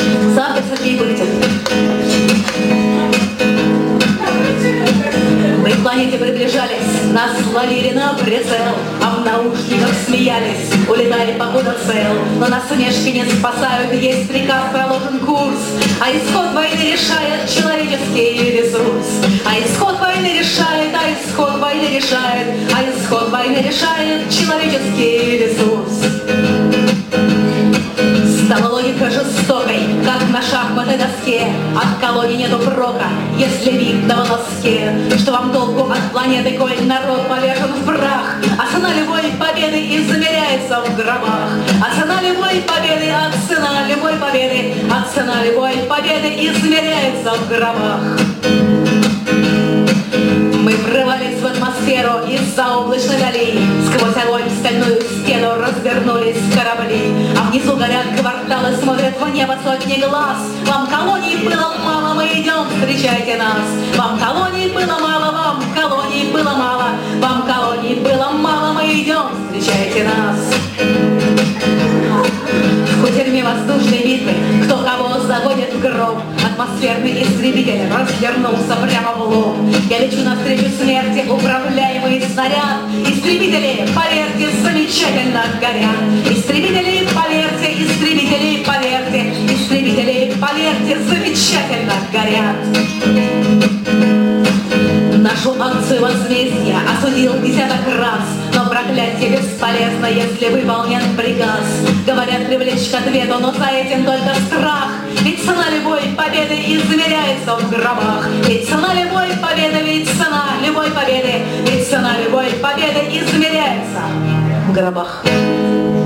Завтра Сергей Пыхтин. Мы к планете приближались, нас ловили на прицел, а в наушниках смеялись, улетали покуда цел. Но насмешки не спасают, есть приказ, проложен курс, а исход войны решает человеческий ресурс. А исход войны решает, а исход войны решает, а исход войны решает человеческий ресурс. Стала логика жестокой, как на шахматной доске. От колонии нету прока, если видно в волоске, что вам толку от планеты, коль народ повержен в прах. А цена любой победы измеряется в гробах. А цена любой победы, а цена любой победы, а цена любой победы измеряется в гробах. Мы врывались в атмосферу из-за облачной дали, сквозь огонь в стальную стену развернулись корабли, а внизу горят кварталы, смотрят в небо сотни глаз. Вам колоний было мало, мы идем, встречайте нас. Вам колоний было мало, вам колоний было мало, вам колоний было мало, мы идем, встречайте нас. В кутерьме воздушной битвы кто кого загонит в гроб, атмосферный истребитель развернулся прямо в лоб. Я лечу навстречу смерти, управляемый снаряд. Истребители, поверьте, замечательно горят. Истребители, поверьте, истребители, поверьте, истребители, поверьте, замечательно горят. Нашу акцию возмездия осудил десяток раз, но проклятие бесполезно, если выполнен приказ. Говорят, привлечь к ответу, но за этим только страх. Ведь цена любой победы измеряется в гробах. Ведь цена любой победы, ведь цена любой победы, ведь цена любой победы измеряется в гробах.